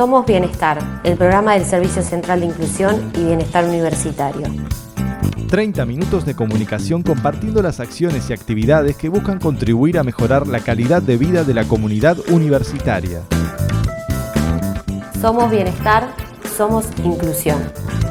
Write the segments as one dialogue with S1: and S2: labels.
S1: Somos Bienestar, el programa del Servicio Central de Inclusión y Bienestar Universitario.
S2: 30 minutos de comunicación compartiendo las acciones y actividades que buscan contribuir a mejorar la calidad de vida de la comunidad universitaria.
S1: Somos Bienestar, somos Inclusión.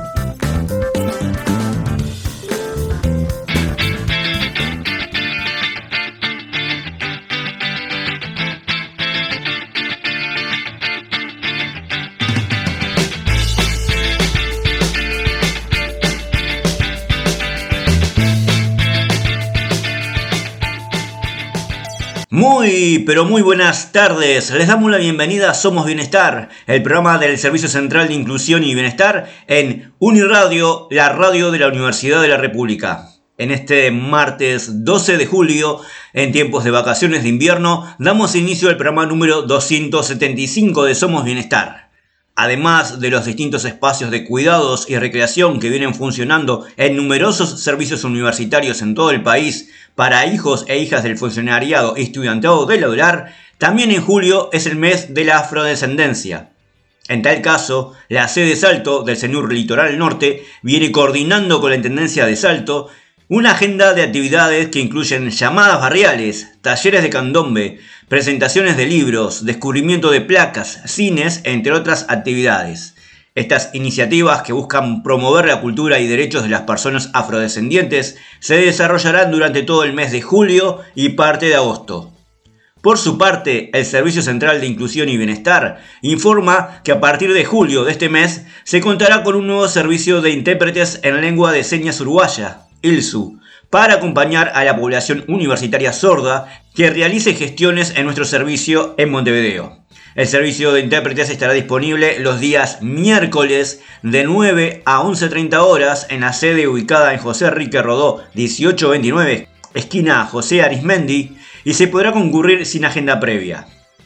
S3: Pero muy buenas tardes. Les damos la bienvenida a Somos Bienestar, el programa del Servicio Central de Inclusión y Bienestar en Uniradio, la radio de la Universidad de la República. En este martes 12 de julio, en tiempos de vacaciones de invierno, damos inicio al programa número 275 de Somos Bienestar. Además de los distintos espacios de cuidados y recreación que vienen funcionando en numerosos servicios universitarios en todo el país para hijos e hijas del funcionariado y estudiantado de la UDELAR, también en julio es el mes de la afrodescendencia. En tal caso, la sede Salto del CENUR Litoral Norte viene coordinando con la Intendencia de Salto una agenda de actividades que incluyen llamadas barriales, talleres de candombe, presentaciones de libros, descubrimiento de placas, cines, entre otras actividades. Estas iniciativas que buscan promover la cultura y derechos de las personas afrodescendientes se desarrollarán durante todo el mes de julio y parte de agosto. Por su parte, el Servicio Central de Inclusión y Bienestar informa que a partir de julio de este mes se contará con un nuevo servicio de intérpretes en lengua de señas uruguaya, ILSU, para acompañar a la población universitaria sorda que realice gestiones en nuestro servicio en Montevideo. El servicio de intérpretes estará disponible los días miércoles de 9 a 11:30 horas en la sede ubicada en José Enrique Rodó 1829, esquina José Arismendi, y se podrá concurrir sin agenda previa.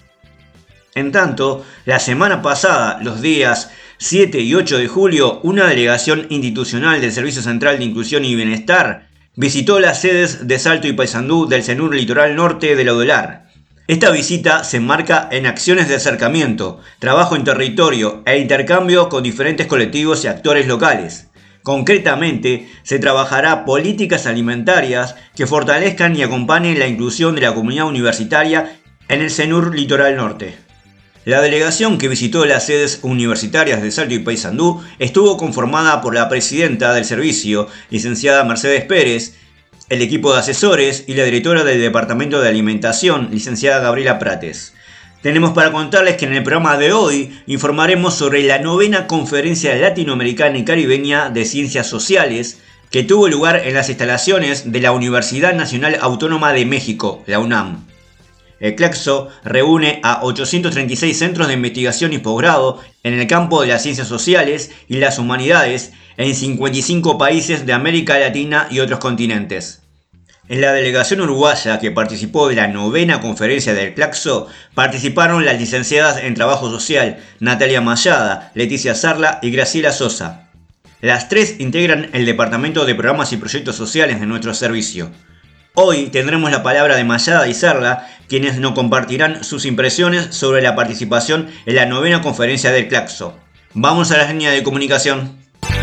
S3: En tanto, la semana pasada, los días 7 y 8 de julio, una delegación institucional del Servicio Central de Inclusión y Bienestar visitó las sedes de Salto y Paysandú del CENUR Litoral Norte de la UDELAR. Esta visita se enmarca en acciones de acercamiento, trabajo en territorio e intercambio con diferentes colectivos y actores locales. Concretamente, se trabajará políticas alimentarias que fortalezcan y acompañen la inclusión de la comunidad universitaria en el CENUR Litoral Norte. La delegación que visitó las sedes universitarias de Salto y Paysandú estuvo conformada por la presidenta del servicio, licenciada Mercedes Pérez, el equipo de asesores y la directora del Departamento de Alimentación, licenciada Gabriela Prates. Tenemos para contarles que en el programa de hoy informaremos sobre la 9ª Conferencia Latinoamericana y Caribeña de Ciencias Sociales que tuvo lugar en las instalaciones de la Universidad Nacional Autónoma de México, la UNAM. El CLACSO reúne a 836 centros de investigación y posgrado en el campo de las ciencias sociales y las humanidades en 55 países de América Latina y otros continentes. En la delegación uruguaya que participó de la 9ª conferencia del CLACSO participaron las licenciadas en Trabajo Social Natalia Mayada, Leticia Sarla y Graciela Sosa. Las tres integran el Departamento de Programas y Proyectos Sociales de nuestro servicio. Hoy tendremos la palabra de Mayada y Sarla, quienes nos compartirán sus impresiones sobre la participación en la 9ª conferencia del CLACSO. Vamos a la línea de comunicación.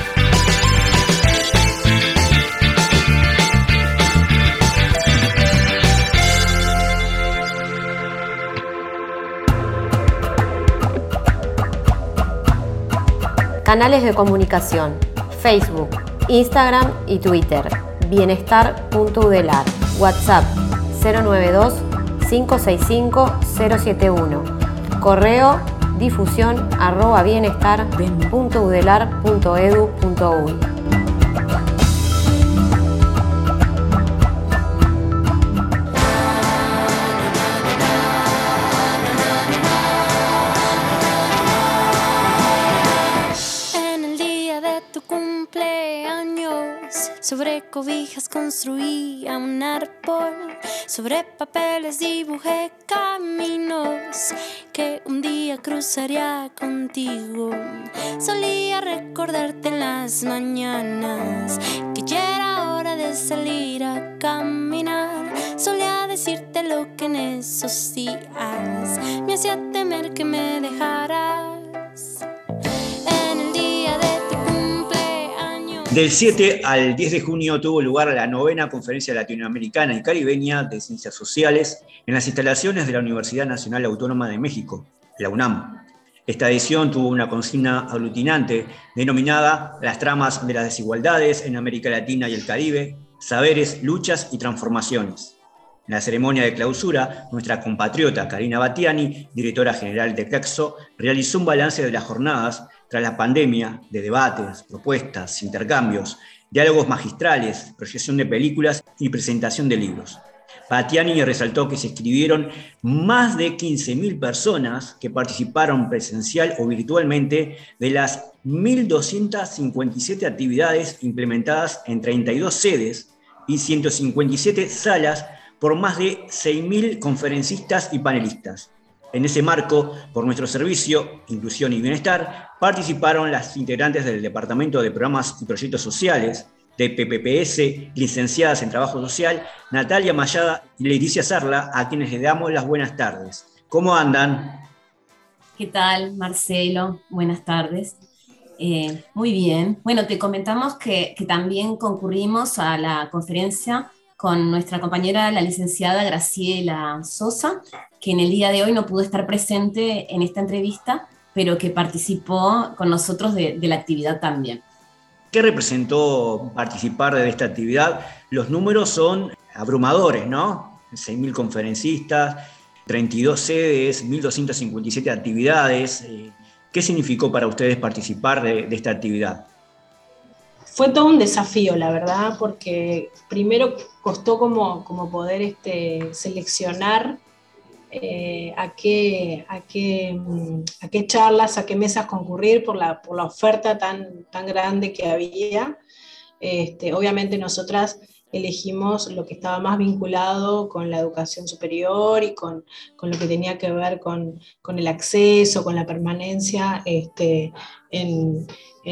S1: Canales de comunicación: Facebook, Instagram y Twitter. Bienestar.udelar. WhatsApp 092-565-071. Correo difusión@bienestar.udelar.edu.uy.
S4: Sobre cobijas construía un árbol, sobre papeles dibujé caminos que un día cruzaría contigo. Solía recordarte en las mañanas que ya era hora de salir a caminar. Solía decirte lo que en esos días me hacía temer que me dejaras. En el día de tu cumpleaños.
S3: Del 7 al 10 de junio tuvo lugar la 9ª Conferencia Latinoamericana y Caribeña de Ciencias Sociales en las instalaciones de la Universidad Nacional Autónoma de México, la UNAM. Esta edición tuvo una consigna aglutinante denominada Las tramas de las desigualdades en América Latina y el Caribe, saberes, luchas y transformaciones. En la ceremonia de clausura, nuestra compatriota Karina Battiani, directora general de Claxo, realizó un balance de las jornadas tras la pandemia de debates, propuestas, intercambios, diálogos magistrales, proyección de películas y presentación de libros. Battiani resaltó que se inscribieron más de 15.000 personas que participaron presencial o virtualmente de las 1.257 actividades implementadas en 32 sedes y 157 salas por más de 6.000 conferencistas y panelistas. En ese marco, por nuestro servicio, Inclusión y Bienestar, participaron las integrantes del Departamento de Programas y Proyectos Sociales, de PPPS, licenciadas en Trabajo Social, Natalia Mayada y Leticia Sarla, a quienes le damos las buenas tardes. ¿Cómo andan?
S5: ¿Qué tal, Marcelo? Buenas tardes. Muy bien. Bueno, te comentamos que también concurrimos a la conferencia con nuestra compañera, la licenciada Graciela Sosa, que en el día de hoy no pudo estar presente en esta entrevista, pero que participó con nosotros de la actividad también.
S3: ¿Qué representó participar de esta actividad? Los números son abrumadores, ¿no? 6.000 conferencistas, 32 sedes, 1.257 actividades. ¿Qué significó para ustedes participar de esta actividad?
S6: Fue todo un desafío, la verdad, porque primero costó como poder seleccionar a qué charlas, a qué mesas concurrir por la oferta tan grande que había. Obviamente nosotras elegimos lo que estaba más vinculado con la educación superior y con lo que tenía que ver con el acceso, con la permanencia en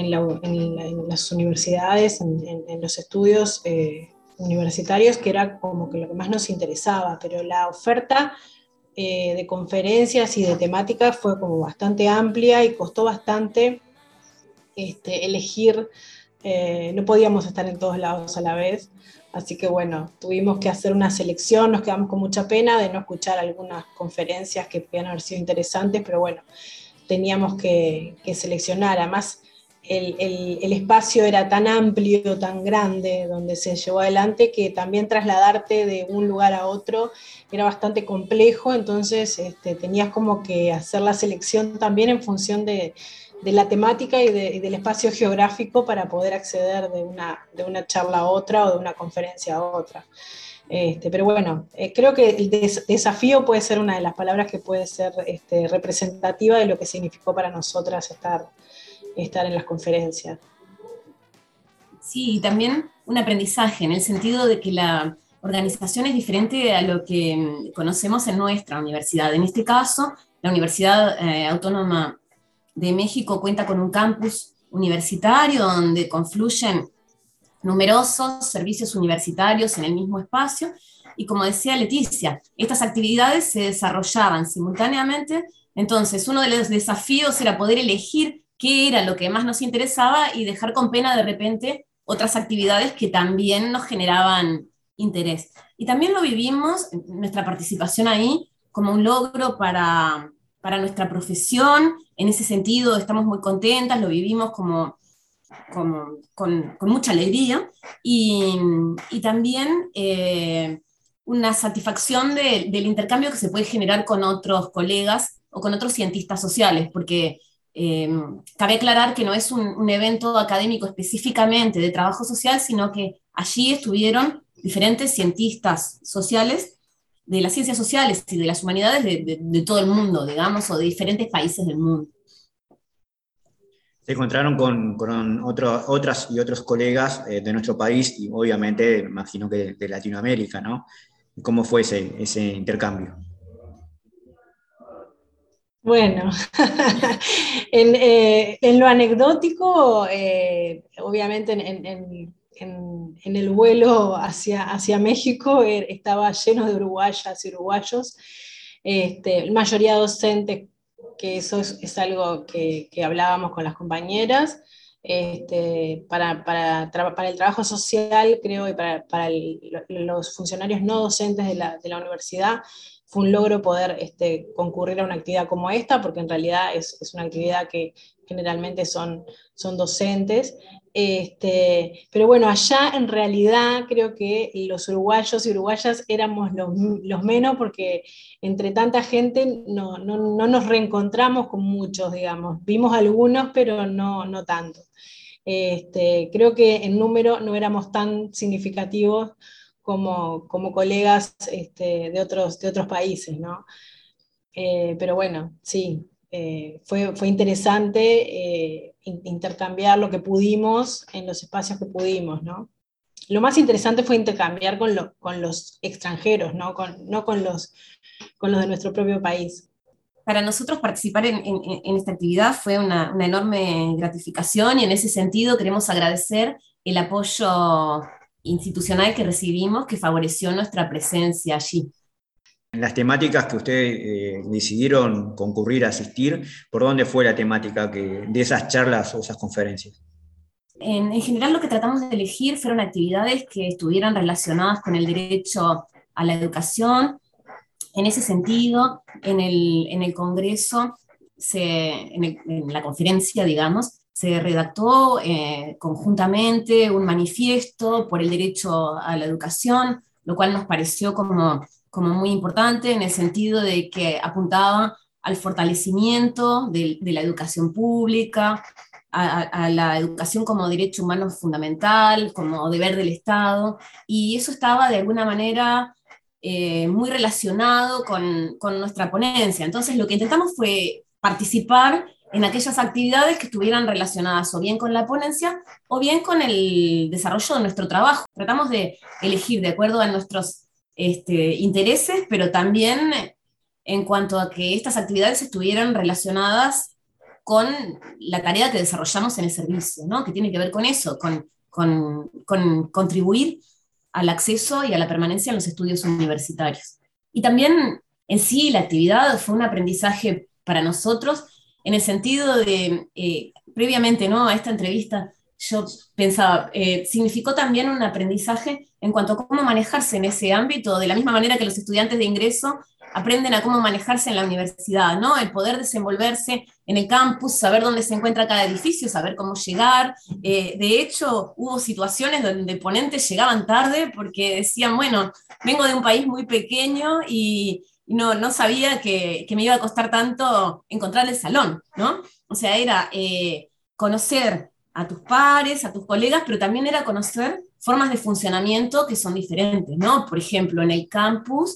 S6: las universidades, en los estudios universitarios, que era como que lo que más nos interesaba, pero la oferta de conferencias y de temáticas fue como bastante amplia y costó bastante elegir. No podíamos estar en todos lados a la vez, así que bueno, tuvimos que hacer una selección. Nos quedamos con mucha pena de no escuchar algunas conferencias que podían haber sido interesantes, pero bueno, teníamos que seleccionar. Además, el espacio era tan amplio, tan grande, donde se llevó adelante, que también trasladarte de un lugar a otro era bastante complejo. Entonces tenías como que hacer la selección también en función de la temática y del espacio geográfico para poder acceder de una charla a otra o de una conferencia a otra. Pero bueno, creo que el desafío puede ser una de las palabras que puede ser representativa de lo que significó para nosotras estar en las conferencias.
S5: Sí, y también un aprendizaje en el sentido de que la organización es diferente a lo que conocemos en nuestra universidad. En este caso, la Universidad Autónoma de México cuenta con un campus universitario donde confluyen numerosos servicios universitarios en el mismo espacio, y como decía Leticia, estas actividades se desarrollaban simultáneamente. Entonces uno de los desafíos era poder elegir qué era lo que más nos interesaba y dejar con pena de repente otras actividades que también nos generaban interés. Y también lo vivimos, nuestra participación ahí, como un logro para nuestra profesión. En ese sentido estamos muy contentas, lo vivimos con mucha alegría, y también una satisfacción del intercambio que se puede generar con otros colegas o con otros cientistas sociales, porque cabe aclarar que no es un evento académico específicamente de trabajo social, sino que allí estuvieron diferentes cientistas sociales de las ciencias sociales y de las humanidades de todo el mundo, digamos, o de diferentes países del mundo.
S3: Se encontraron con otras y otros colegas de nuestro país y obviamente, imagino que de Latinoamérica, ¿no? ¿Cómo fue ese intercambio?
S6: Bueno, en lo anecdótico, obviamente en el vuelo hacia México estaba lleno de uruguayas y uruguayos, mayoría docentes que eso es algo que hablábamos con las compañeras. Para el trabajo social, creo, y para los funcionarios no docentes de la universidad, fue un logro poder concurrir a una actividad como esta, porque en realidad es una actividad que generalmente son docentes. Pero bueno, allá en realidad creo que los uruguayos y uruguayas éramos los menos, porque entre tanta gente no nos reencontramos con muchos, digamos. Vimos algunos, pero no tanto. Creo que en número no éramos tan significativos como colegas de otros países, ¿no? Pero bueno, sí, fue interesante intercambiar lo que pudimos en los espacios que pudimos, ¿no? Lo más interesante fue intercambiar con los extranjeros, ¿no? No con los de nuestro propio país.
S5: Para nosotros participar en esta actividad fue una enorme gratificación, y en ese sentido queremos agradecer el apoyo institucional que recibimos, que favoreció nuestra presencia allí.
S3: En las temáticas que ustedes decidieron concurrir a asistir, ¿por dónde fue la temática de esas charlas o esas conferencias?
S5: En general lo que tratamos de elegir fueron actividades que estuvieran relacionadas con el derecho a la educación. En ese sentido, en el Congreso, en la conferencia, digamos, se redactó conjuntamente un manifiesto por el derecho a la educación, lo cual nos pareció como muy importante, en el sentido de que apuntaba al fortalecimiento de la educación pública, a la educación como derecho humano fundamental, como deber del Estado, y eso estaba de alguna manera muy relacionado con nuestra ponencia. Entonces lo que intentamos fue participar en aquellas actividades que estuvieran relacionadas o bien con la ponencia o bien con el desarrollo de nuestro trabajo. Tratamos de elegir de acuerdo a nuestros intereses, pero también en cuanto a que estas actividades estuvieran relacionadas con la tarea que desarrollamos en el servicio, ¿no? Que tiene que ver con eso, con contribuir al acceso y a la permanencia en los estudios universitarios. Y también en sí la actividad fue un aprendizaje para nosotros, en el sentido de, previamente, ¿no?, a esta entrevista, yo pensaba, significó también un aprendizaje en cuanto a cómo manejarse en ese ámbito, de la misma manera que los estudiantes de ingreso aprenden a cómo manejarse en la universidad, ¿no? El poder desenvolverse en el campus, saber dónde se encuentra cada edificio, saber cómo llegar. De hecho, hubo situaciones donde ponentes llegaban tarde porque decían, bueno, vengo de un país muy pequeño y no sabía que me iba a costar tanto encontrar el salón, ¿no? O sea, era conocer a tus pares, a tus colegas, pero también era conocer formas de funcionamiento que son diferentes, ¿no? Por ejemplo, en el campus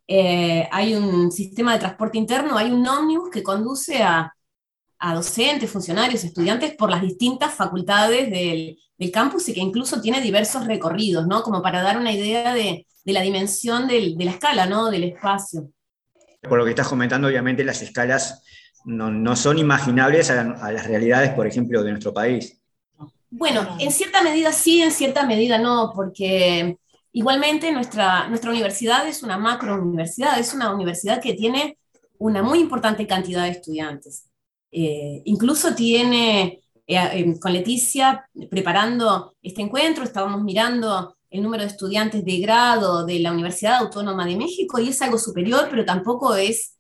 S5: hay un sistema de transporte interno, hay un ómnibus que conduce a docentes, funcionarios, estudiantes por las distintas facultades del campus, y que incluso tiene diversos recorridos, ¿no? Como para dar una idea de la dimensión de la escala, ¿no?, del espacio.
S3: Por lo que estás comentando, obviamente las escalas no son imaginables a las realidades, por ejemplo, de nuestro país.
S5: Bueno, en cierta medida sí, en cierta medida no, porque igualmente nuestra universidad es una macrouniversidad, es una universidad que tiene una muy importante cantidad de estudiantes. Incluso tiene, con Leticia, preparando este encuentro, estábamos mirando el número de estudiantes de grado de la Universidad Autónoma de México, y es algo superior, pero tampoco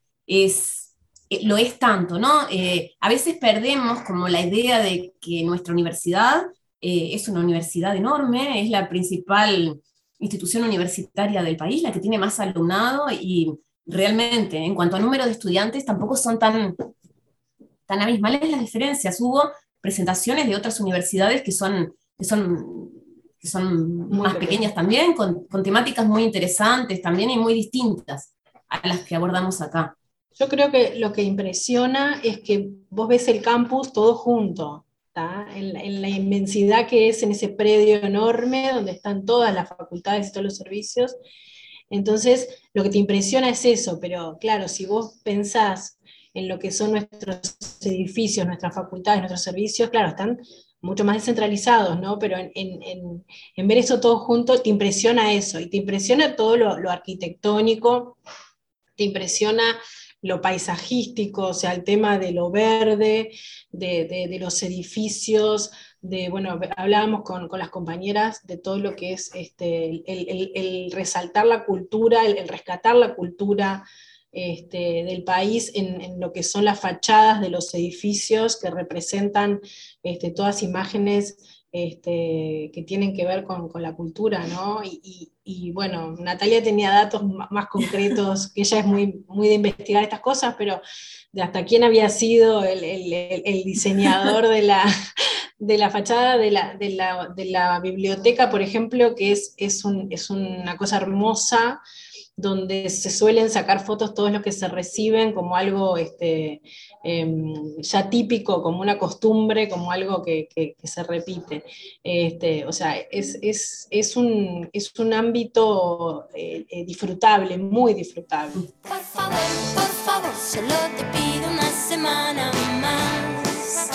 S5: lo es tanto, ¿no? A veces perdemos como la idea de que nuestra universidad es una universidad enorme, es la principal institución universitaria del país, la que tiene más alumnado, y realmente en cuanto a número de estudiantes tampoco son tan abismales las diferencias. Hubo presentaciones de otras universidades que son más pequeñas también, con temáticas muy interesantes también y muy distintas a las que abordamos acá.
S6: Yo creo que lo que impresiona es que vos ves el campus todo junto, en la inmensidad que es en ese predio enorme donde están todas las facultades y todos los servicios. Entonces, lo que te impresiona es eso, pero claro, si vos pensás en lo que son nuestros edificios, nuestras facultades, nuestros servicios, claro, están mucho más descentralizados, ¿no? Pero en ver eso todo junto, te impresiona eso, y te impresiona todo lo arquitectónico, te impresiona lo paisajístico, o sea, el tema de lo verde, de los edificios, bueno, hablábamos con las compañeras de todo lo que es el resaltar la cultura, el rescatar la cultura del país en lo que son las fachadas de los edificios que representan todas imágenes que tienen que ver con la cultura, ¿no? Y bueno, Natalia tenía datos más concretos, que ella es muy, muy de investigar estas cosas, pero de hasta quién había sido el diseñador de la fachada de la biblioteca, por ejemplo, que es una cosa hermosa, donde se suelen sacar fotos todos los que se reciben como algo ya típico, como una costumbre, como algo que se repite. O sea, es un ámbito disfrutable, muy disfrutable.
S4: Por favor, solo te pido una semana más.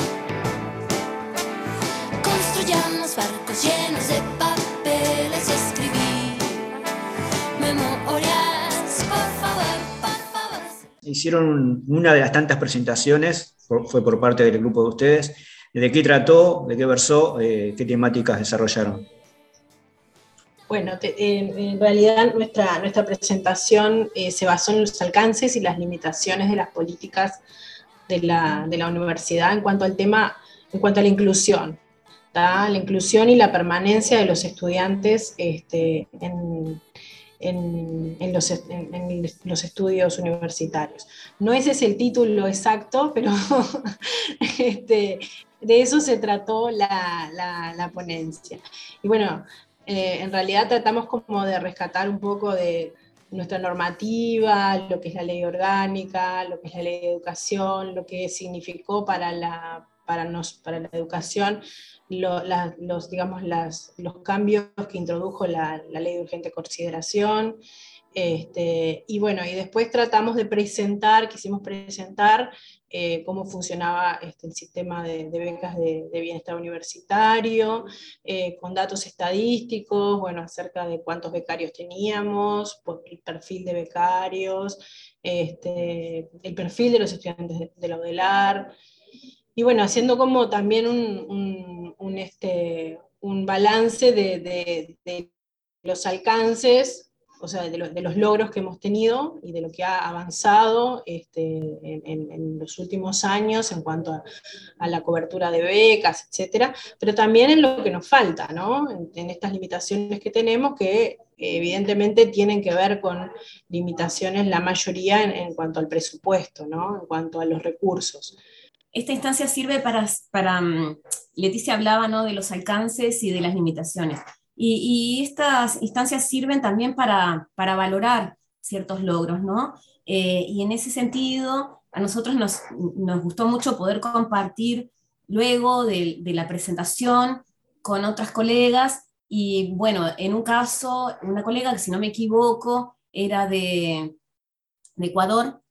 S4: Construyamos barcos llenos de papeles y escribir memorias, por favor.
S3: Hicieron una de las tantas presentaciones, fue por parte del grupo de ustedes. ¿De qué trató? ¿De qué versó? ¿Qué temáticas desarrollaron?
S6: Bueno, en realidad nuestra presentación se basó en los alcances y las limitaciones de las políticas de la universidad en cuanto al tema, en cuanto a la inclusión. ¿tá? La inclusión y la permanencia de los estudiantes en los estudios universitarios. No ese es el título exacto, pero de eso se trató la ponencia. Y bueno, en realidad tratamos como de rescatar un poco de nuestra normativa, lo que es la ley orgánica, lo que es la ley de educación, lo que significó para la educación, los cambios que introdujo la ley de urgente consideración, y bueno, y después quisimos presentar cómo funcionaba el sistema de becas de bienestar universitario, con datos estadísticos, bueno, acerca de cuántos becarios teníamos, el perfil de becarios, el perfil de los estudiantes de la UDELAR, y bueno, haciendo como también un balance de los alcances, o sea, de los logros que hemos tenido y de lo que ha avanzado en los últimos años en cuanto a la cobertura de becas, etcétera, pero también en lo que nos falta, ¿no? En estas limitaciones que tenemos, que evidentemente tienen que ver con limitaciones, la mayoría en cuanto al presupuesto, ¿no? En cuanto a los recursos.
S5: Esta instancia sirve para Leticia hablaba, ¿no?, de los alcances y de las limitaciones. Y estas instancias sirven también para valorar ciertos logros, ¿no? Y en ese sentido, a nosotros nos gustó mucho poder compartir luego de la presentación con otras colegas, y bueno, en un caso, una colega que, si no me equivoco, era de Ecuador.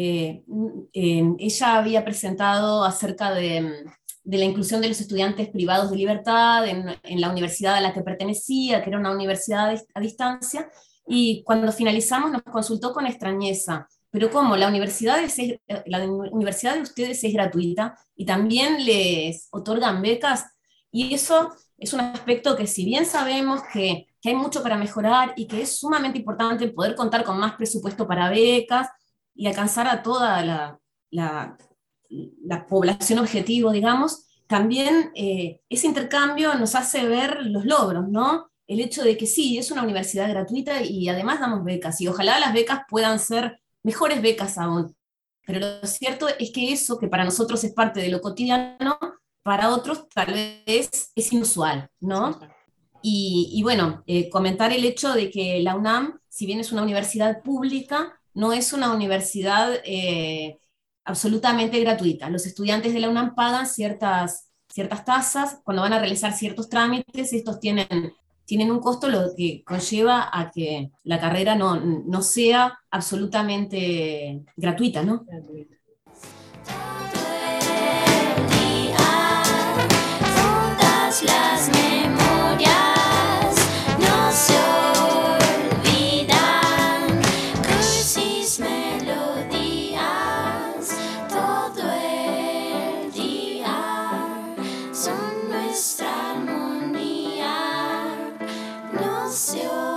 S5: Ella había presentado acerca de la inclusión de los estudiantes privados de libertad en la universidad a la que pertenecía, que era una universidad a distancia, y cuando finalizamos nos consultó con extrañeza: pero ¿cómo? La universidad de ustedes es gratuita y también les otorgan becas. Y eso es un aspecto que, si bien sabemos que hay mucho para mejorar y que es sumamente importante poder contar con más presupuesto para becas y alcanzar a toda la población objetivo, digamos, también ese intercambio nos hace ver los logros, ¿no? El hecho de que sí, es una universidad gratuita y además damos becas, y ojalá las becas puedan ser mejores becas aún. Pero lo cierto es que eso, que para nosotros es parte de lo cotidiano, para otros tal vez es inusual, ¿no? Y bueno, comentar el hecho de que la UNAM, si bien es una universidad pública, no es una universidad absolutamente gratuita. Los estudiantes de la UNAM pagan ciertas tasas cuando van a realizar ciertos trámites. Estos tienen un costo, lo que conlleva a que la carrera no sea absolutamente gratuita, ¿no?
S4: Las memorias no se olvidan, crisis, melodías. nuestra armonía no se